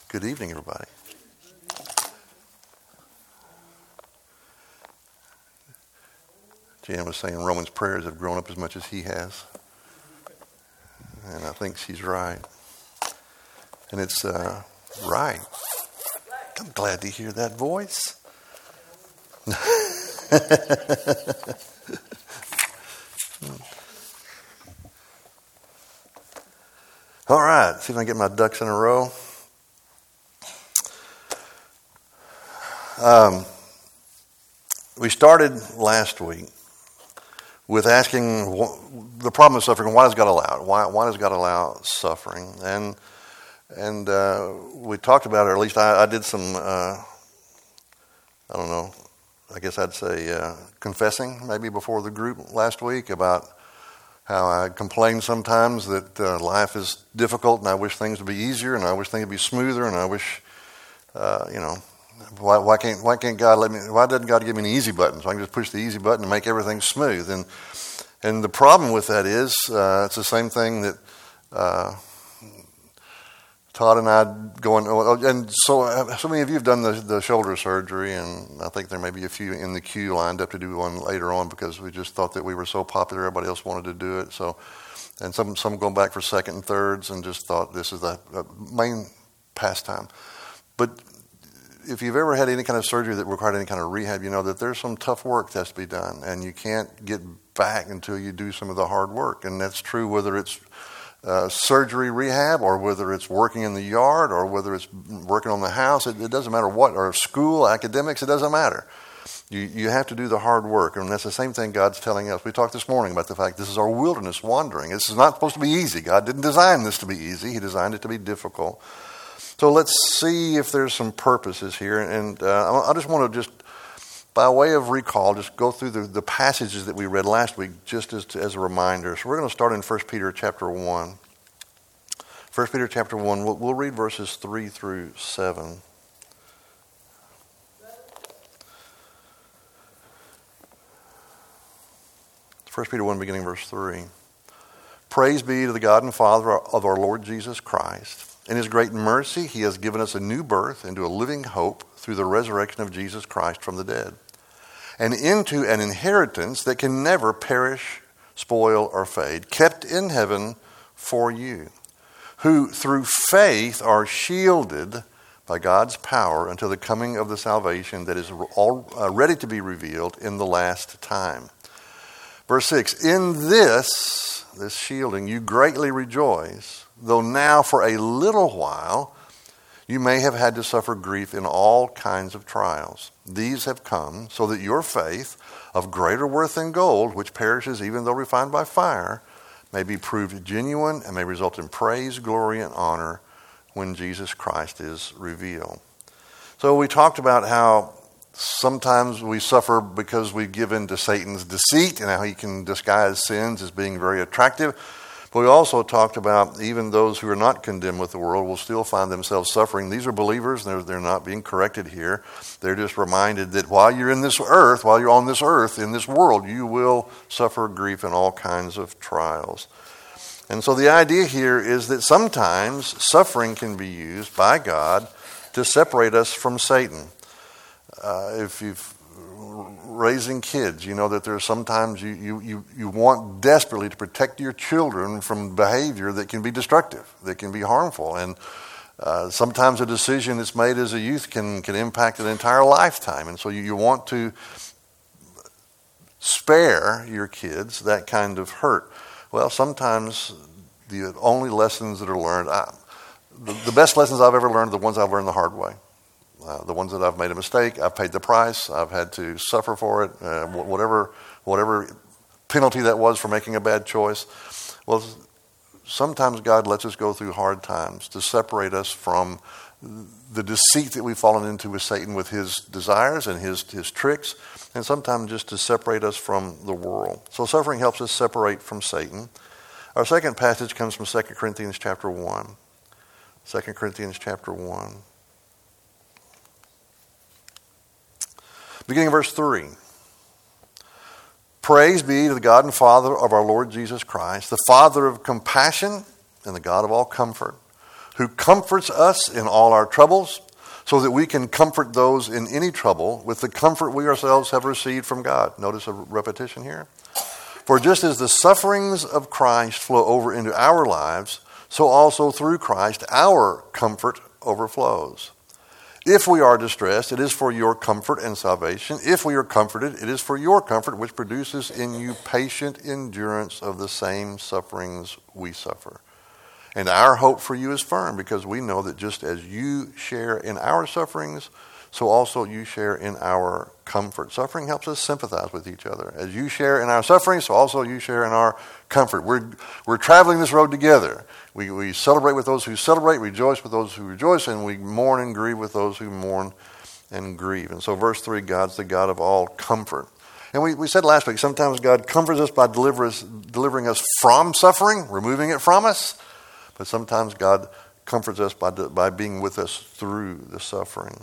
Good evening, everybody. Jan was saying Roman's prayers have grown up as much as he has. And I think she's right. And it's right. I'm glad to hear that voice. All right, see if I can get my ducks in a row. We started last week with asking the problem of suffering. Why does God allow it? Why does God allow suffering? And we talked about it, or at least I did some, I don't know, I guess I'd say confessing maybe before the group last week about how I complain sometimes that life is difficult and I wish things would be easier and I wish things would be smoother and I wish, why can't God why doesn't God give me an easy button so I can just push the easy button and make everything smooth? And the problem with that is it's the same thing that Todd and I and so many of you have done the shoulder surgery, and I think there may be a few in the queue lined up to do one later on because we just thought that we were so popular, everybody else wanted to do it. So, and some going back for second and thirds, and just thought this is the main pastime. But if you've ever had any kind of surgery that required any kind of rehab, you know that there's some tough work that has to be done, and you can't get back until you do some of the hard work. And that's true whether it's surgery rehab or whether it's working in the yard or whether it's working on the house. It doesn't matter what, or school, academics, it doesn't matter. You have to do the hard work, and that's the same thing God's telling us. We talked this morning about the fact this is our wilderness wandering. This is not supposed to be easy. God didn't design this to be easy. He designed it to be difficult. So let's see if there's some purposes here. And I just want to by way of recall, just go through the passages that we read last week just as a reminder. So we're going to start in 1 Peter chapter 1. 1 Peter chapter 1, we'll read verses 3 through 7. First Peter 1, beginning verse 3. Praise be to the God and Father of our Lord Jesus Christ. In his great mercy, he has given us a new birth into a living hope through the resurrection of Jesus Christ from the dead, and into an inheritance that can never perish, spoil, or fade, kept in heaven for you, who through faith are shielded by God's power until the coming of the salvation that is all ready to be revealed in the last time. Verse 6, in this shielding you greatly rejoice, though now for a little while you may have had to suffer grief in all kinds of trials. These have come so that your faith, of greater worth than gold, which perishes even though refined by fire, may be proved genuine and may result in praise, glory, and honor when Jesus Christ is revealed. So we talked about how sometimes we suffer because we give in to Satan's deceit and how he can disguise sins as being very attractive. But we also talked about even those who are not condemned with the world will still find themselves suffering. These are believers. They're not being corrected here. They're just reminded that while you're on this earth, in this world, you will suffer grief in all kinds of trials. And so the idea here is that sometimes suffering can be used by God to separate us from Satan. If you've raising kids, you know that there's sometimes you want desperately to protect your children from behavior that can be destructive, that can be harmful. And sometimes a decision that's made as a youth can impact an entire lifetime. And so you want to spare your kids that kind of hurt. Well, sometimes the only lessons that are learned, the best lessons I've ever learned are the ones I've learned the hard way. The ones that I've made a mistake, I've paid the price, I've had to suffer for it, whatever penalty that was for making a bad choice. Well, sometimes God lets us go through hard times to separate us from the deceit that we've fallen into with Satan with his desires and his tricks, and sometimes just to separate us from the world. So suffering helps us separate from Satan. Our second passage comes from 2 Corinthians chapter 1. 2 Corinthians chapter 1. Beginning of verse 3. Praise be to the God and Father of our Lord Jesus Christ, the Father of compassion and the God of all comfort, who comforts us in all our troubles, so that we can comfort those in any trouble with the comfort we ourselves have received from God. Notice a repetition here. For just as the sufferings of Christ flow over into our lives, so also through Christ our comfort overflows. If we are distressed, it is for your comfort and salvation. If we are comforted, it is for your comfort, which produces in you patient endurance of the same sufferings we suffer. And our hope for you is firm, because we know that just as you share in our sufferings, so also you share in our comfort. Suffering helps us sympathize with each other. As you share in our suffering, so also you share in our comfort. We're traveling this road together. We celebrate with those who celebrate, rejoice with those who rejoice, and we mourn and grieve with those who mourn and grieve. And so verse 3, God's the God of all comfort. And we said last week, sometimes God comforts us by delivering us from suffering, removing it from us. But sometimes God comforts us by being with us through the suffering.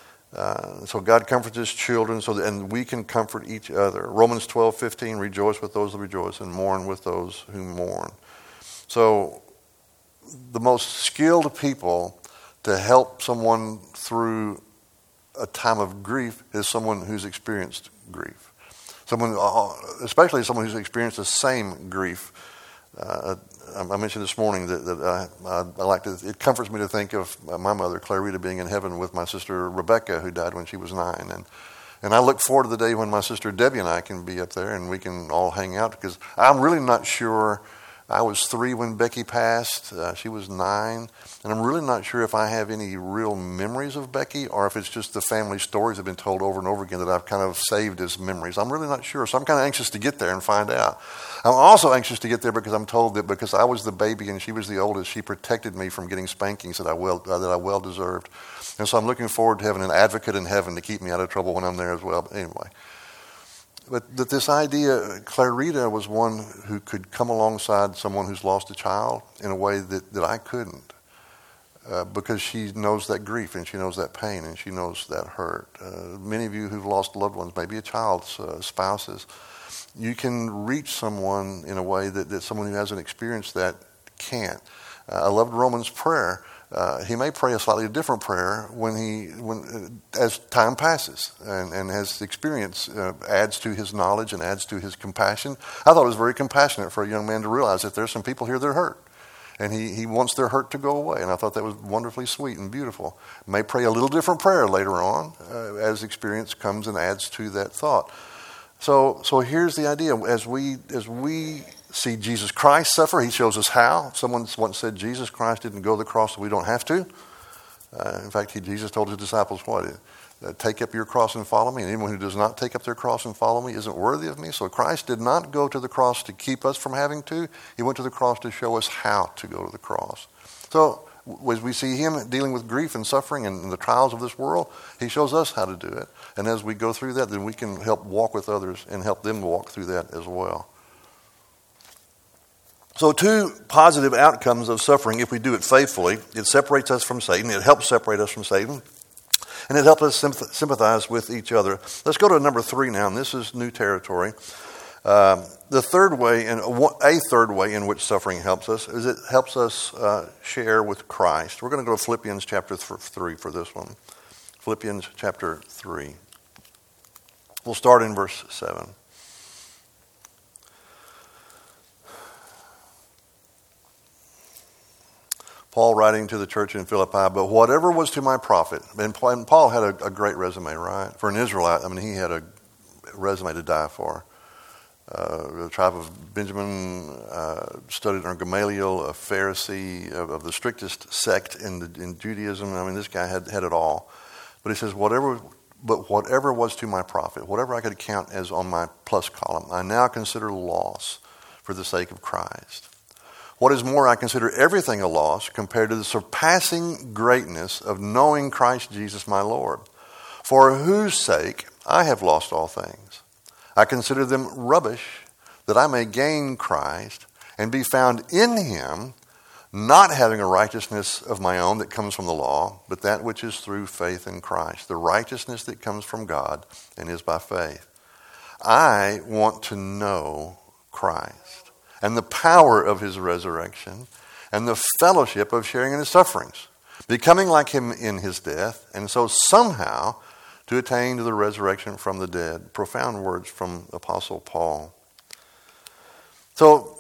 So God comforts his children, and we can comfort each other. Romans 12:15, rejoice with those who rejoice and mourn with those who mourn. So the most skilled people to help someone through a time of grief is someone who's experienced grief. Especially someone who's experienced the same grief. I mentioned this morning that I like to. It comforts me to think of my mother, Clarita, being in heaven with my sister Rebecca, who died when she was 9, and I look forward to the day when my sister Debbie and I can be up there and we can all hang out, because I'm really not sure. I was 3 when Becky passed. She was 9. And I'm really not sure if I have any real memories of Becky, or if it's just the family stories that have been told over and over again that I've kind of saved as memories. I'm really not sure. So I'm kind of anxious to get there and find out. I'm also anxious to get there because I'm told that because I was the baby and she was the oldest, she protected me from getting spankings that I well deserved. And so I'm looking forward to having an advocate in heaven to keep me out of trouble when I'm there as well. But anyway. But this idea, Clarita was one who could come alongside someone who's lost a child in a way that I couldn't, because she knows that grief and she knows that pain and she knows that hurt. Many of you who've lost loved ones, maybe a child's spouses, you can reach someone in a way that someone who hasn't experienced that can't. I loved Roman's prayer. He may pray a slightly different prayer as time passes and as experience adds to his knowledge and adds to his compassion. I thought it was very compassionate for a young man to realize that there's some people here that are hurt, and he wants their hurt to go away. And I thought that was wonderfully sweet and beautiful. May pray a little different prayer later on as experience comes and adds to that thought. So here's the idea: as we see Jesus Christ suffer, he shows us how. Someone once said Jesus Christ didn't go to the cross so we don't have to. In fact, Jesus told his disciples what? Take up your cross and follow me. And anyone who does not take up their cross and follow me isn't worthy of me. So Christ did not go to the cross to keep us from having to. He went to the cross to show us how to go to the cross. So as we see him dealing with grief and suffering and the trials of this world, he shows us how to do it. And as we go through that, then we can help walk with others and help them walk through that as well. So 2 positive outcomes of suffering, if we do it faithfully: it separates us from Satan, it helps separate us from Satan, and it helps us sympathize with each other. Let's go to number 3 now, and this is new territory. A third way in which suffering helps us is it helps us share with Christ. We're going to go to Philippians chapter 3 for this one. Philippians chapter 3. We'll start in verse 7. Paul writing to the church in Philippi, but whatever was to my profit, and Paul had a great resume, right? For an Israelite, he had a resume to die for. The tribe of Benjamin, studied under Gamaliel, a Pharisee of the strictest sect in Judaism. This guy had it all. But he says, whatever was to my profit, whatever I could count as on my plus column, I now consider loss for the sake of Christ. What is more, I consider everything a loss compared to the surpassing greatness of knowing Christ Jesus my Lord, for whose sake I have lost all things. I consider them rubbish, that I may gain Christ and be found in him, not having a righteousness of my own that comes from the law, but that which is through faith in Christ, the righteousness that comes from God and is by faith. I want to know Christ and the power of his resurrection, and the fellowship of sharing in his sufferings, becoming like him in his death, and so somehow to attain to the resurrection from the dead. Profound words from Apostle Paul. So,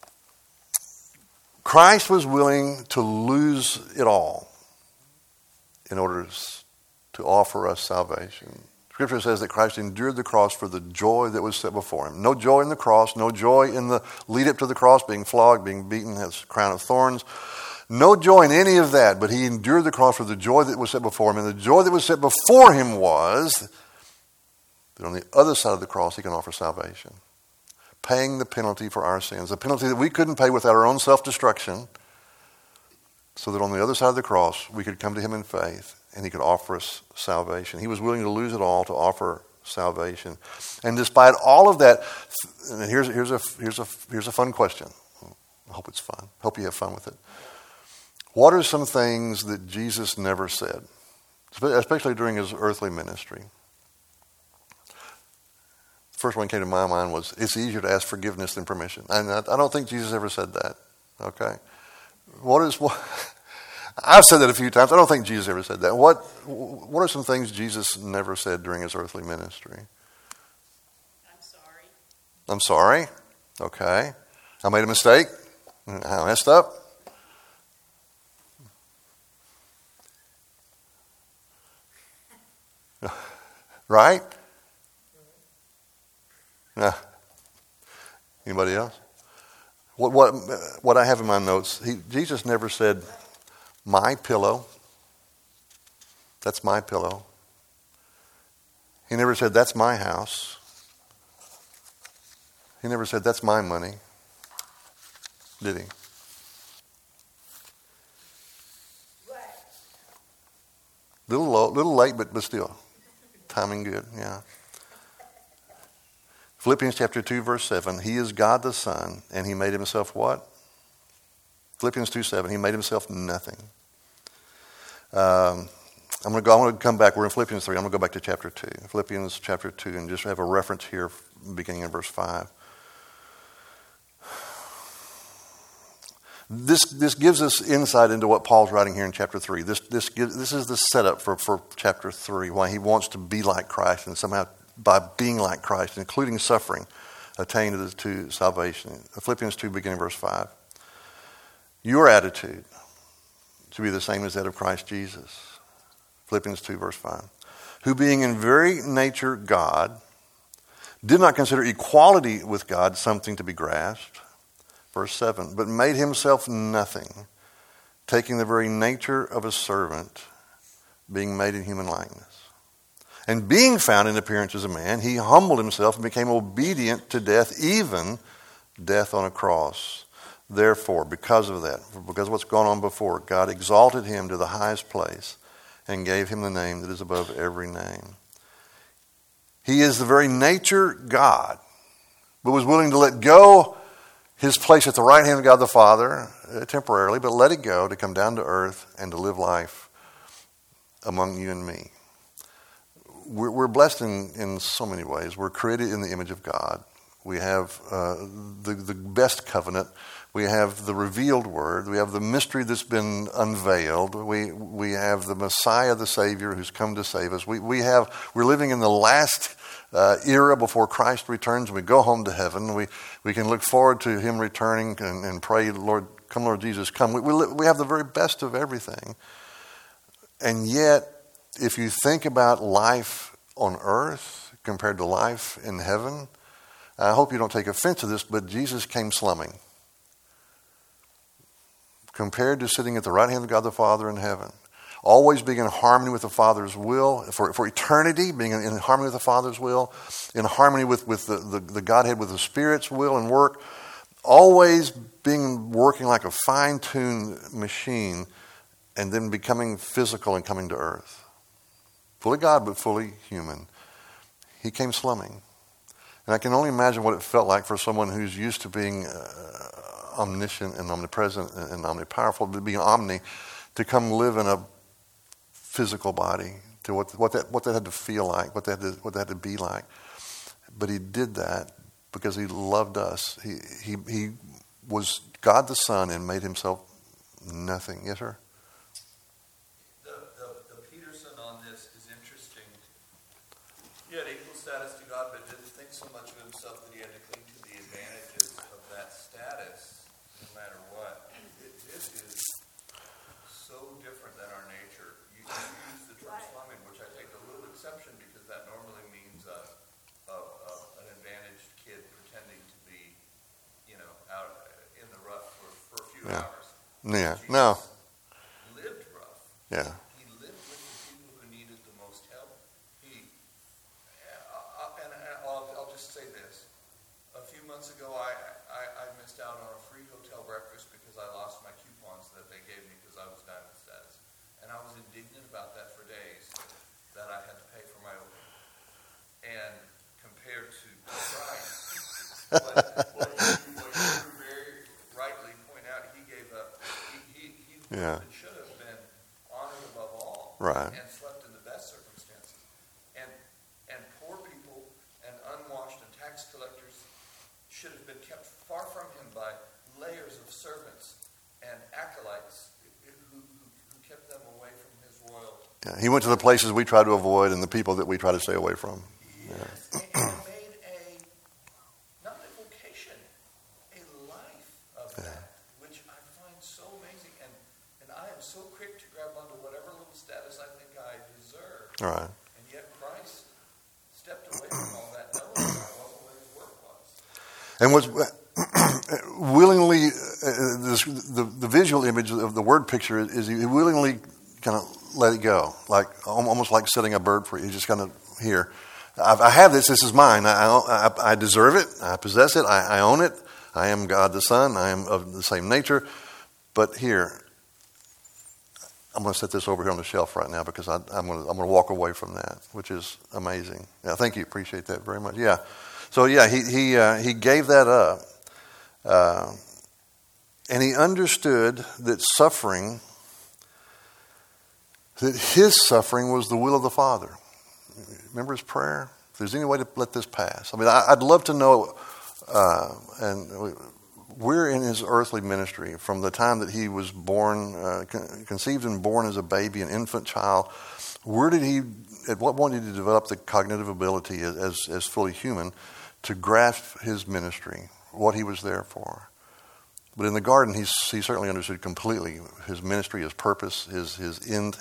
Christ was willing to lose it all in order to offer us salvation. Scripture says that Christ endured the cross for the joy that was set before him. No joy in the cross, no joy in the lead up to the cross, being flogged, being beaten, has a crown of thorns. No joy in any of that, but he endured the cross for the joy that was set before him. And the joy that was set before him was that on the other side of the cross he can offer salvation, paying the penalty for our sins, the penalty that we couldn't pay without our own self-destruction, so that on the other side of the cross we could come to him in faith and he could offer us salvation. He was willing to lose it all to offer salvation. And despite all of that, and here's a fun question. I hope it's fun. Hope you have fun with it. What are some things that Jesus never said, especially during his earthly ministry? The first one that came to my mind was, it's easier to ask forgiveness than permission. And I don't think Jesus ever said that. Okay? What? I've said that a few times. I don't think Jesus ever said that. What are some things Jesus never said during his earthly ministry? I'm sorry. I'm sorry? Okay. I made a mistake? I messed up? Right? Anybody else? What I have in my notes, Jesus never said, my pillow. That's my pillow. He never said, that's my house. He never said, that's my money. Did he? Little late, but still. Timing good, yeah. Philippians chapter 2, verse 7. He is God the Son, and he made himself what? Philippians 2:7. He made himself nothing. I'm going to come back. We're in Philippians 3. I'm going to go back to chapter 2. Philippians chapter 2, and just have a reference here beginning in verse 5. This gives us insight into what Paul's writing here in chapter 3. This is the setup for chapter 3, why he wants to be like Christ, and somehow by being like Christ, including suffering, attain to salvation. Philippians 2, beginning verse 5. Your attitude should be the same as that of Christ Jesus. Philippians 2, verse 5. Who being in very nature God, did not consider equality with God something to be grasped. Verse 7. But made himself nothing, taking the very nature of a servant, being made in human likeness. And being found in appearance as a man, he humbled himself and became obedient to death, even death on a cross. Therefore, because of that, because of what's gone on before, God exalted him to the highest place and gave him the name that is above every name. He is the very nature God, but was willing to let go his place at the right hand of God the Father, temporarily, but let it go to come down to earth and to live life among you and me. We're blessed in so many ways. We're created in the image of God. We have the best covenant. We have the revealed word. We have the mystery that's been unveiled. We have the Messiah, the Savior, who's come to save us. We're living in the last era before Christ returns. We go home to heaven. We can look forward to him returning and pray, Lord, come Lord Jesus, come. We have the very best of everything. And yet, if you think about life on earth compared to life in heaven, I hope you don't take offense to this, but Jesus came slumming. Compared to sitting at the right hand of God the Father in heaven, always being in harmony with the Father's will, for eternity, being in harmony with the Father's will, in harmony with the Godhead, with the Spirit's will and work, always working like a fine-tuned machine, and then becoming physical and coming to earth. Fully God, but fully human. He came slumming. And I can only imagine what it felt like for someone who's used to being omniscient and omnipresent and omnipowerful, to being omni, to come live in a physical body, to what that had to feel like, what that had to be like. But he did that because he loved us. He was God the Son and made himself nothing. Yes, sir? The Peterson on this is interesting. He had equal status to God, but didn't think so much of himself that he had to cling to the advantages of that status, no matter what. It is so different than our nature. You use the term slumming, which I take a little exception because that normally means an advantaged kid pretending to be, out in the rough for a few hours. Yeah. Jesus No. lived rough. Yeah. He lived with the people who needed the most help. I'll just say this. A few months ago, I missed out on a free hotel breakfast because I lost my coupons that they gave me because I was diamond status. And I was indignant about that for days, that I had to pay for my opening. And compared to Christ, what you very rightly point out, he gave up. He should have been honored above all, Right. and slept in the best circumstances. And poor people and unwashed and tax collectors should have been kept far from him by layers of servants and acolytes who kept them away from his royal. Yeah. He went to the places we try to avoid and the people that we try to stay away from. Yes, and made not a vocation, a life of that, which I find so amazing. And I am so quick to grab onto whatever little status I think I deserve. All right. And yet Christ stepped away from all that, knowing that wasn't what his work was. And was willingly, the visual image of the word picture is he willingly kind of let it go, like almost like setting a bird free. He just kind of, here, I have this. This is mine. I deserve it. I possess it. I own it. I am God the Son. I am of the same nature. But here, I'm going to set this over here on the shelf right now because I'm going to walk away from that, which is amazing. Yeah, thank you. Appreciate that very much. Yeah. So yeah, he gave that up, and he understood that his suffering was the will of the Father. Remember his prayer? If there's any way to let this pass. I mean, I'd love to know, and we're in his earthly ministry from the time that he was born, conceived and born as a baby, an infant child. At what point did he develop the cognitive ability as fully human to grasp his ministry, what he was there for? But in the garden, he certainly understood completely his ministry, his purpose, his end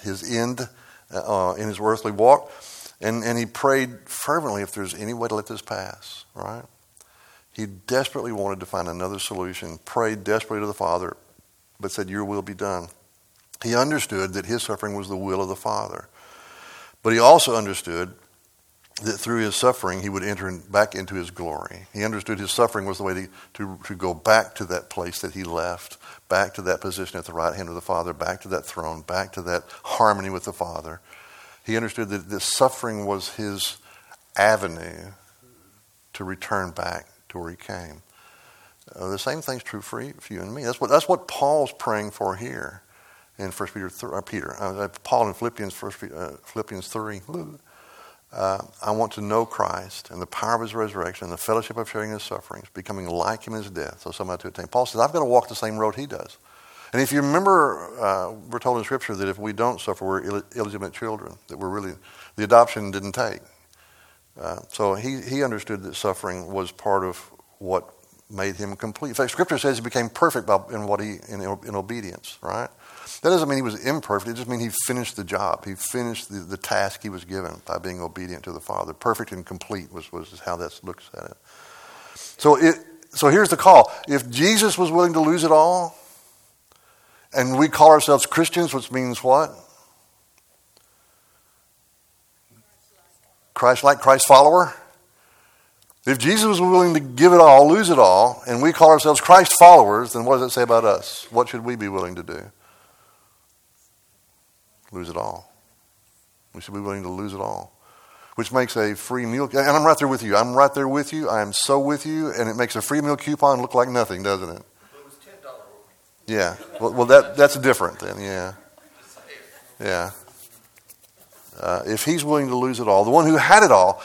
in his earthly walk. And he prayed fervently if there's any way to let this pass, right? He desperately wanted to find another solution, prayed desperately to the Father, but said, your will be done. He understood that his suffering was the will of the Father. But he also understood that through his suffering, he would enter back into his glory. He understood his suffering was the way to go back to that place that he left, back to that position at the right hand of the Father, back to that throne, back to that harmony with the Father. He understood that this suffering was his avenue to return back to where he came. The same thing's true for you and me. That's what Paul's praying for here in 1 Peter. Paul in Philippians 3. I want to know Christ and the power of his resurrection and the fellowship of sharing his sufferings, becoming like him in his death, so somehow to attain. Paul says, I've got to walk the same road he does. And if you remember, we're told in Scripture that if we don't suffer, we're illegitimate children, that the adoption didn't take. So he understood that suffering was part of what made him complete. In fact, Scripture says he became perfect in obedience, right? That doesn't mean he was imperfect. It just means he finished the job. He finished the task he was given by being obedient to the Father. Perfect and complete was how that looks at it. So here's the call. If Jesus was willing to lose it all, and we call ourselves Christians, which means what? Christ-like, Christ follower. If Jesus was willing to give it all, lose it all, and we call ourselves Christ followers, then what does it say about us? What should we be willing to do? Lose it all. We should be willing to lose it all. Which makes a free meal, and I'm right there with you. I'm right there with you. I am so with you, and it makes a free meal coupon look like nothing, doesn't it? It was $10. Yeah. Well, that's different then. Yeah. Yeah. If he's willing to lose it all, the one who had it all,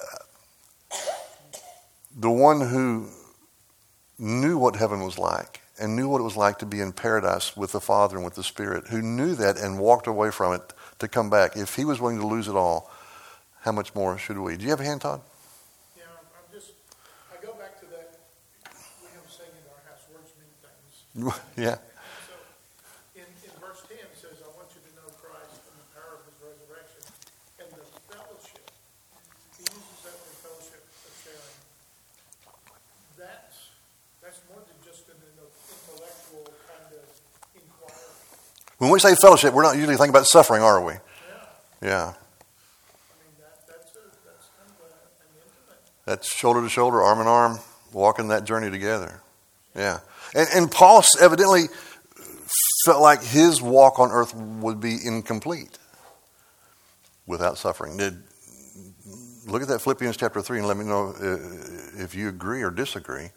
the one who knew what heaven was like and knew what it was like to be in paradise with the Father and with the Spirit, who knew that and walked away from it to come back. If he was willing to lose it all, how much more should we? Do you have a hand, Todd? Yeah, I go back to that. We have a saying in our house, words mean things. Yeah. So in verse 10 it says, I want you to know Christ and the power of his resurrection and the fellowship. He uses that for fellowship, for sharing. That's more than just an intellectual kind of inquiry. When we say fellowship, we're not usually thinking about suffering, are we? Yeah. That's kind of an intimate. That's shoulder to shoulder, arm in arm, walking that journey together. Yeah. And Paul evidently felt like his walk on earth would be incomplete without suffering. Look at that Philippians chapter 3 and let me know if you agree or disagree.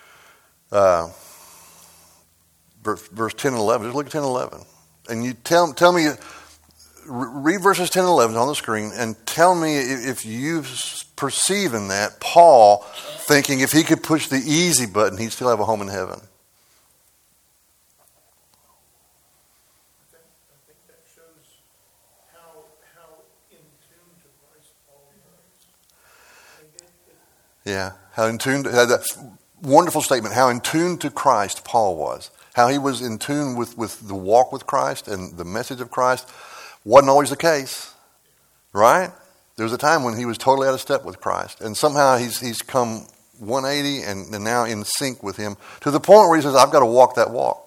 Verse 10 and 11. Just look at 10 and 11. And you tell me, read verses 10 and 11 on the screen and tell me if you perceive in that Paul thinking if he could push the easy button, he'd still have a home in heaven. I think that shows how in tune to Christ Paul was. Yeah, how in tune, that wonderful statement, how in tune to Christ Paul was. How he was in tune with the walk with Christ and the message of Christ. Wasn't always the case, right? There was a time when he was totally out of step with Christ. And somehow he's come 180 and now in sync with him to the point where he says, I've got to walk that walk.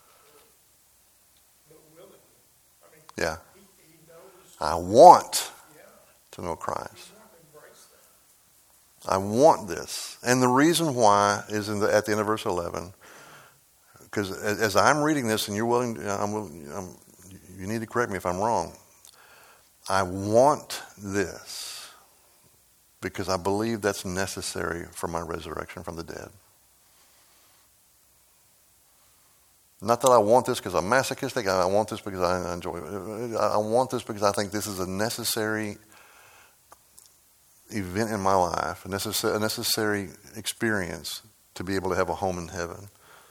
Yeah. I want to know Christ. I want this. And the reason why is at the end of verse 11. Because as I'm reading this, and you're willing, you need to correct me if I'm wrong. I want this because I believe that's necessary for my resurrection from the dead. Not that I want this because I'm masochistic. I want this because I enjoy it. I want this because I think this is a necessary event in my life, a necessary experience to be able to have a home in heaven.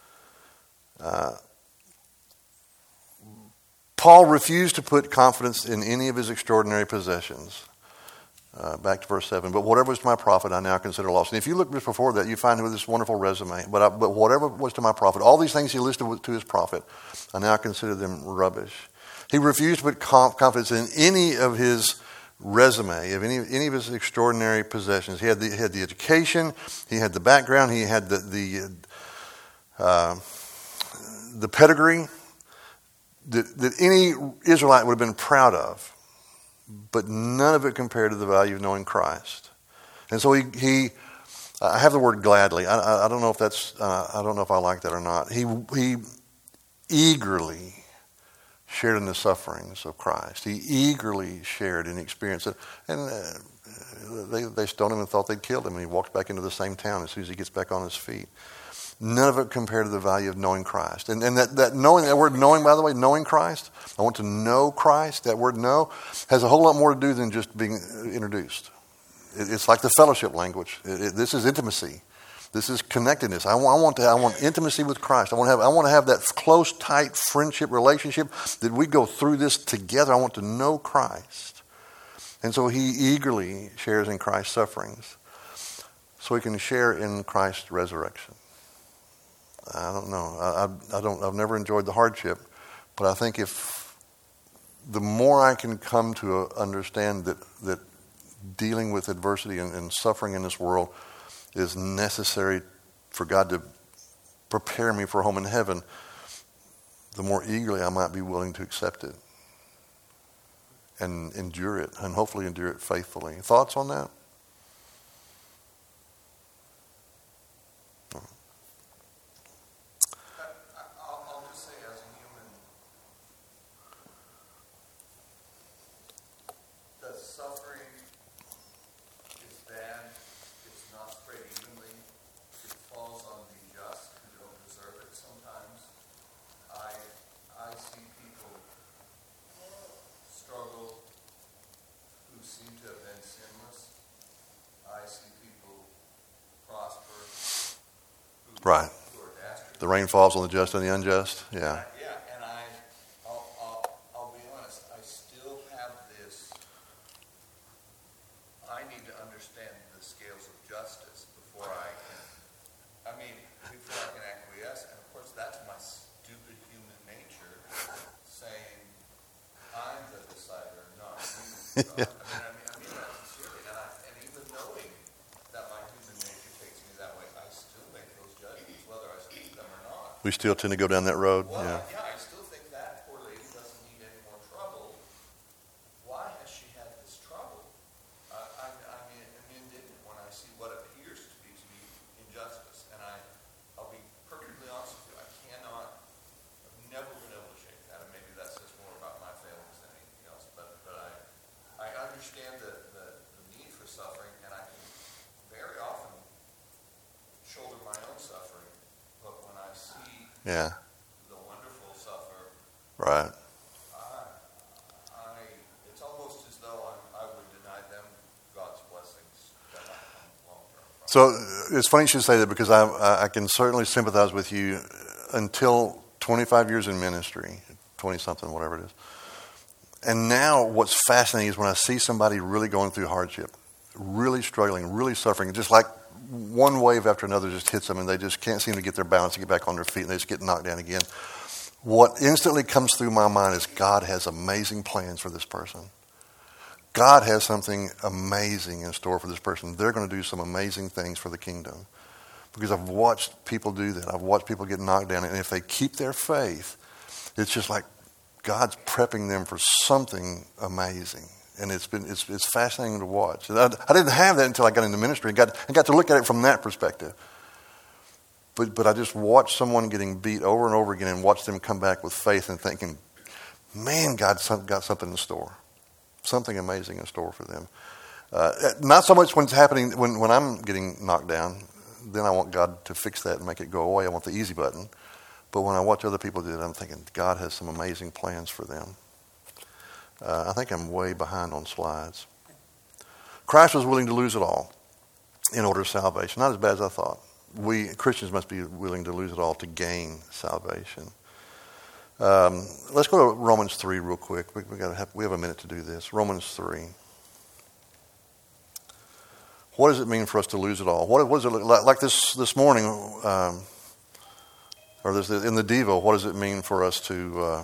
Paul refused to put confidence in any of his extraordinary possessions. Back to verse 7. But whatever was to my profit, I now consider loss. And if you look just before that, you find with this wonderful resume. But whatever was to my profit, all these things he listed to his profit, I now consider them rubbish. He refused to put confidence in any of his resume, of any of his extraordinary possessions. He had the education, he had the background, he had the pedigree that any Israelite would have been proud of, but none of it compared to the value of knowing Christ. And so he I have the word gladly. I don't know if that's I don't know if I like that or not. He eagerly shared in the sufferings of Christ. He eagerly shared in the experience. And they stoned him and thought they'd killed him. And he walks back into the same town as soon as he gets back on his feet. None of it compared to the value of knowing Christ. And that knowing, that word knowing, by the way, knowing Christ, I want to know Christ, that word know, has a whole lot more to do than just being introduced. It's like the fellowship language. This is intimacy. This is connectedness. I want intimacy with Christ. I want to have that close, tight friendship relationship that we go through this together. I want to know Christ. And so he eagerly shares in Christ's sufferings so he can share in Christ's resurrection. I don't know. I've never enjoyed the hardship, but I think if the more I can come to understand that dealing with adversity and suffering in this world is necessary for God to prepare me for a home in heaven, the more eagerly I might be willing to accept it and endure it, and hopefully endure it faithfully. Thoughts on that? I'll just say, as a human, the suffering is bad. It's not spread evenly. It falls on the just who don't deserve it sometimes. I see people struggle who seem to have been sinless. I see people prosper who Right. are dastardly. The rain falls on the just and the unjust. Yeah. Yeah, and I'll be honest, I still have this, I need to understand the scales of justice before I can acquiesce, and of course that's my stupid human nature saying, I'm the decider, not you. Yeah. I mean that sincerely, and even knowing that my human nature takes me that way, I still make those judgments, whether I speak them or not. We still tend to go down that road. Well, Yeah. I still think that poor lady doesn't need any more trouble. Why has she had this trouble? I'm indignant when I see what appears to be injustice, and I'll be perfectly honest with you, I've never been able to shake that, and maybe that says more about my failings than anything else, but I understand the need for suffering, and I can very often shoulder my own suffering, but when I see Yeah. the wonderful suffer, Right. it's almost as though I would deny them God's blessings that I come long term from. So it's funny you should say that, because I can certainly sympathize with you. Until 25 years in ministry, 20-something, whatever it is. And now what's fascinating is when I see somebody really going through hardship, really struggling, really suffering, just like one wave after another just hits them and they just can't seem to get their balance to get back on their feet, and they just get knocked down again. What instantly comes through my mind is God has amazing plans for this person. God has something amazing in store for this person. They're going to do some amazing things for the kingdom. Because I've watched people do that. I've watched people get knocked down. And if they keep their faith, it's just like God's prepping them for something amazing. And it's fascinating to watch. And I didn't have that until I got into ministry and got to look at it from that perspective. But I just watched someone getting beat over and over again and watched them come back with faith and thinking, man, God's got something in store. Something amazing in store for them. Not so much when it's happening, when I'm getting knocked down, then I want God to fix that and make it go away. I want the easy button. But when I watch other people do it, I'm thinking, God has some amazing plans for them. I think I'm way behind on slides. Christ was willing to lose it all in order of salvation. Not as bad as I thought. We Christians must be willing to lose it all to gain salvation. Let's go to Romans 3 real quick. We have a minute to do this. Romans 3. What does it mean for us to lose it all? What does it look like this morning, or in the Devo? What does it mean for us to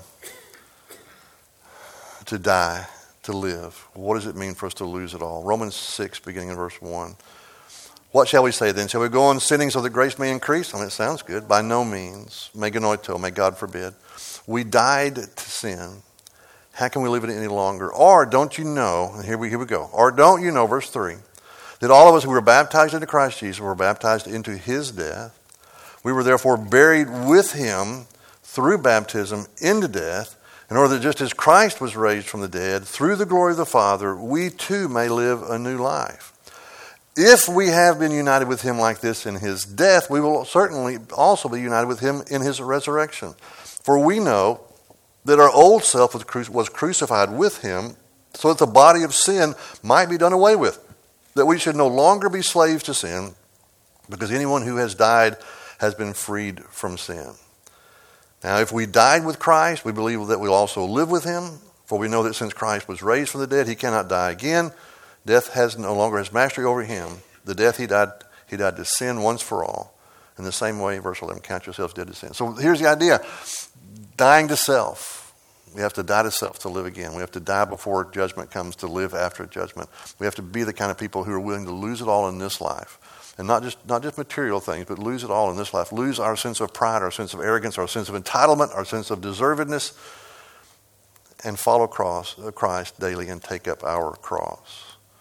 die, to live? What does it mean for us to lose it all? Romans 6, beginning in verse 1. What shall we say then? Shall we go on sinning so that grace may increase? I mean, it sounds good. By no means. Me genoito, may God forbid. We died to sin. How can we live it any longer? Or don't you know, and here we go. Or don't you know, verse 3, that all of us who were baptized into Christ Jesus were baptized into his death. We were therefore buried with him through baptism into death, in order that just as Christ was raised from the dead through the glory of the Father, we too may live a new life. If we have been united with him like this in his death, we will certainly also be united with him in his resurrection. For we know that our old self was crucified with him, so that the body of sin might be done away with, that we should no longer be slaves to sin, because anyone who has died has been freed from sin. Now, if we died with Christ, we believe that we'll also live with him, for we know that since Christ was raised from the dead, he cannot die again. Death no longer has mastery over him. The death he died to sin once for all. In the same way, verse 11, count yourselves dead to sin. So here's the idea. Dying to self. We have to die to self to live again. We have to die before judgment comes to live after judgment. We have to be the kind of people who are willing to lose it all in this life. And not just material things, but lose it all in this life. Lose our sense of pride, our sense of arrogance, our sense of entitlement, our sense of deservedness, and follow Christ daily and take up our cross.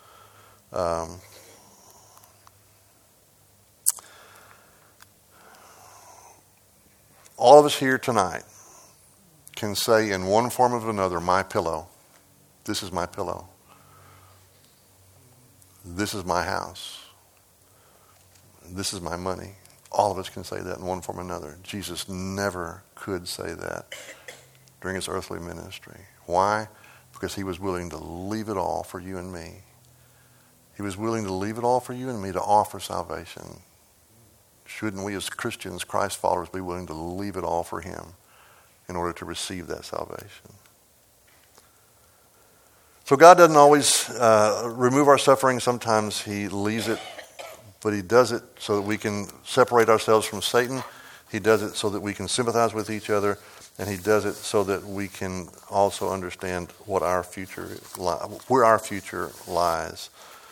All of us here tonight can say in one form or another, my pillow. This is my pillow. This is my house. This is my money. All of us can say that in one form or another. Jesus never could say that during his earthly ministry. Why? Because he was willing to leave it all for you and me. He was willing to leave it all for you and me to offer salvation. shouldn't we as Christians, Christ followers, be willing to leave it all for him in order to receive that salvation? So God doesn't always remove our suffering. Sometimes he leaves it, but he does it so that we can separate ourselves from Satan. He does it so that we can sympathize with each other, and he does it so that we can also understand what where our future lies.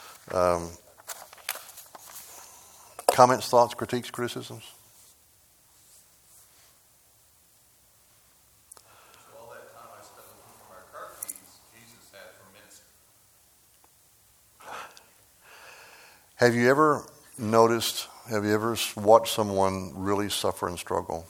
Comments, thoughts, critiques, criticisms? All that time I spent looking for my car keys, Jesus had for ministry. Have you ever watched someone really suffer and struggle?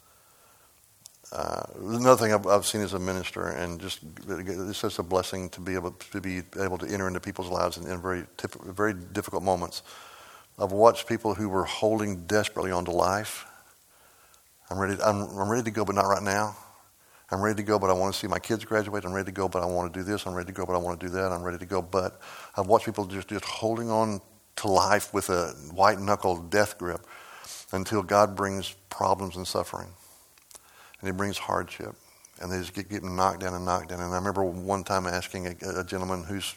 Another thing I've seen as a minister, and it's just a blessing to be able to enter into people's lives in very difficult moments. I've watched people who were holding desperately onto life. I'm ready to go, but not right now. I'm ready to go, but I want to see my kids graduate. I'm ready to go, but I want to do this. I'm ready to go, but I want to do that. I'm ready to go, but I've watched people just holding on to life with a white-knuckled death grip until God brings problems and suffering. And he brings hardship. And they just get getting knocked down. And I remember one time asking a gentleman who's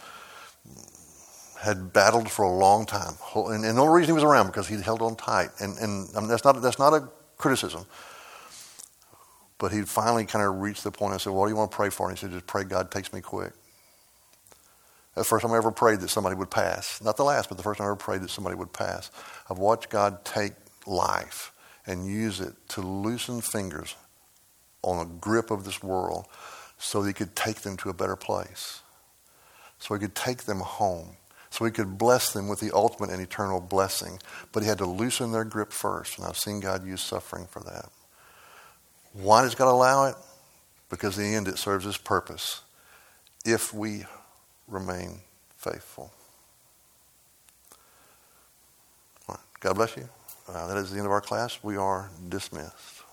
had battled for a long time. And the only reason he was around because he held on tight. And that's not a criticism. But he finally kind of reached the point. I said, "What do you want to pray for?" And he said, "Just pray God takes me quick." That's the first time I ever prayed that somebody would pass. Not the last, but the first time I ever prayed that somebody would pass. I've watched God take life and use it to loosen fingers on a grip of this world so that he could take them to a better place. So he could take them home. So he could bless them with the ultimate and eternal blessing. But he had to loosen their grip first. And I've seen God use suffering for that. Why does God allow it? Because in the end it serves his purpose. If we remain faithful. All right. God bless you. That is the end of our class. We are dismissed.